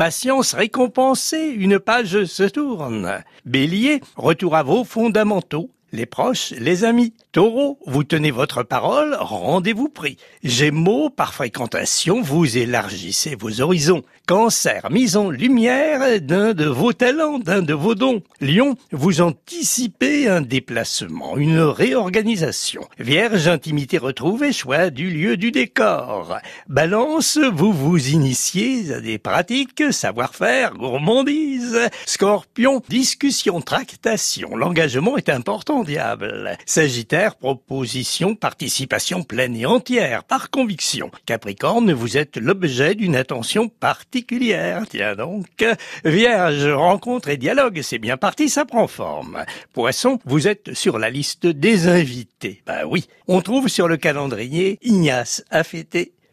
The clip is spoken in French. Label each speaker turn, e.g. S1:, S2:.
S1: Patience récompensée, une page se tourne. Bélier, retour à vos fondamentaux. Les proches, les amis. Taureau, vous tenez votre parole, rendez-vous pris. Gémeaux, par fréquentation, vous élargissez vos horizons. Cancer, mise en lumière d'un de vos talents, d'un de vos dons. Lion, vous anticipez un déplacement, une réorganisation. Vierge, intimité retrouvée, choix du lieu du décor. Balance, vous vous initiez à des pratiques, savoir-faire, gourmandise. Scorpion, discussion, tractation. L'engagement est important, diable. Sagittaire, proposition, participation pleine et entière, par conviction. Capricorne, vous êtes l'objet d'une attention particulière. Tiens donc. Vierge, rencontre et dialogue, c'est bien parti, ça prend forme. Poisson, vous êtes sur la liste des invités. Ben oui, on trouve sur le calendrier Ignace à fêter.